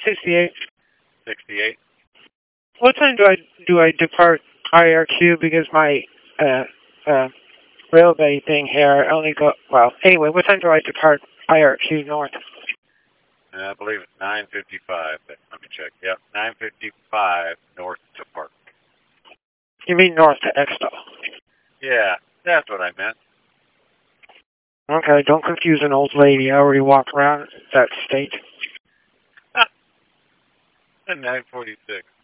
68. 68. What time do I depart IRQ because my railway thing here only go well. Anyway, what time do I depart IRQ North? I believe it's 9:55. But let me check. Yep, 9:55 north to Park. You mean north to Expo? Yeah, that's what I meant. Okay, don't confuse an old lady. I already walk around that state. And 9:46.